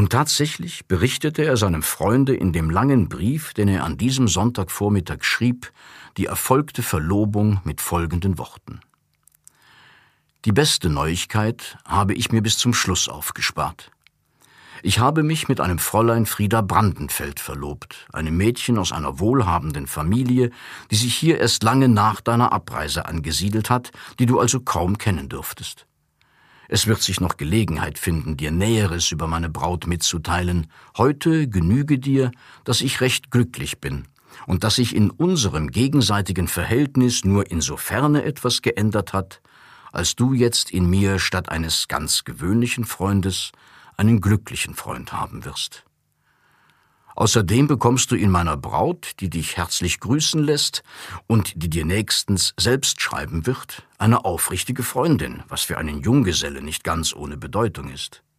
Und tatsächlich berichtete er seinem Freunde in dem langen Brief, den er an diesem Sonntagvormittag schrieb, die erfolgte Verlobung mit folgenden Worten: Die beste Neuigkeit habe ich mir bis zum Schluss aufgespart. Ich habe mich mit einem Fräulein Frieda Brandenfeld verlobt, einem Mädchen aus einer wohlhabenden Familie, die sich hier erst lange nach deiner Abreise angesiedelt hat, die du also kaum kennen dürftest. Es wird sich noch Gelegenheit finden, dir Näheres über meine Braut mitzuteilen. Heute genüge dir, dass ich recht glücklich bin und dass sich in unserem gegenseitigen Verhältnis nur insofern etwas geändert hat, als du jetzt in mir statt eines ganz gewöhnlichen Freundes einen glücklichen Freund haben wirst. Außerdem bekommst du in meiner Braut, die dich herzlich grüßen lässt und die dir nächstens selbst schreiben wird, eine aufrichtige Freundin, was für einen Junggeselle nicht ganz ohne Bedeutung ist.